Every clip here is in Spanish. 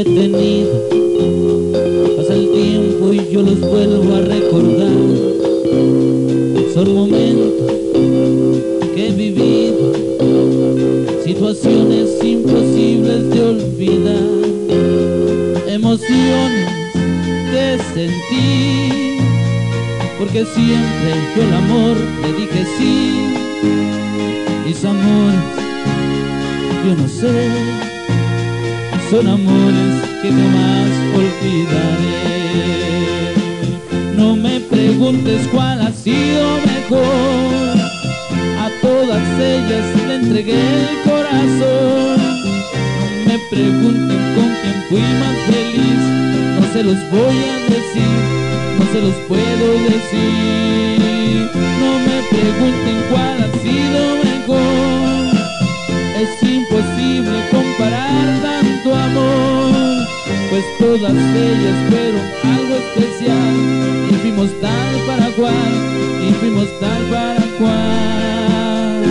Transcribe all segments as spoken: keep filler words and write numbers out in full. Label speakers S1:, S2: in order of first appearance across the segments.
S1: he tenido. Pasa el tiempo y yo los vuelvo a recordar. Son momentos que he vivido, situaciones imposibles de olvidar, emociones que sentí, porque siempre yo al amor le dije sí. Mis amores, yo no sé, son amores que jamás olvidaré. No me preguntes cuál ha sido mejor, a todas ellas le entregué el corazón. No me pregunten con quién fui más feliz, no se los voy a decir, no se los puedo decir. No me pregunten cuál ha sido mejor, es imposible comparar tanto amor, pues todas ellas fueron algo especial, y fuimos tal para cual, y fuimos tal para cual.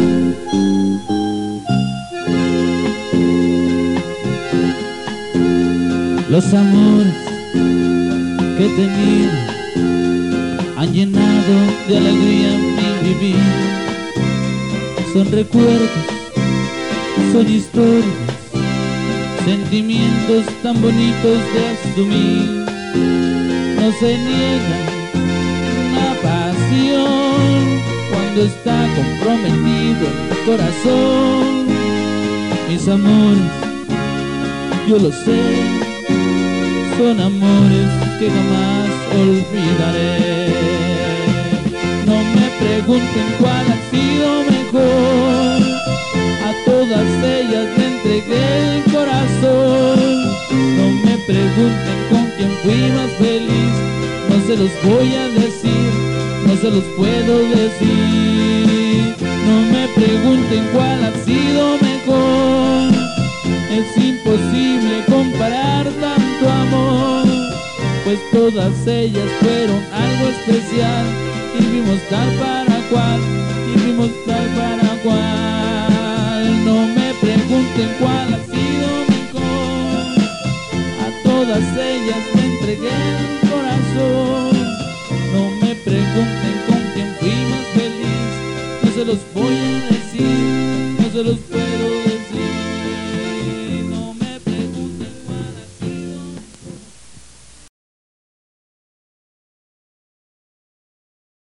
S1: Los amores que he tenido han llenado de alegría mi vivir. Son recuerdos, son historias, sentimientos tan bonitos de asumir. No se niega una pasión cuando está comprometido el corazón. Mis amores, yo lo sé, son amores que jamás olvidaré. No me pregunten cuál ha sido mejor, a todas ellas le entregué el corazón. No me pregunten con quién fui más feliz, no se los voy a decir, no se los puedo decir. No me pregunten cuál ha sido mejor, es imposible comparar tanto amor, pues todas ellas fueron algo especial, y fuimos tal para cual, y fuimos tal para cual. No me pregunten cuál ha sido mejor, a todas ellas me entregué el corazón. No me pregunten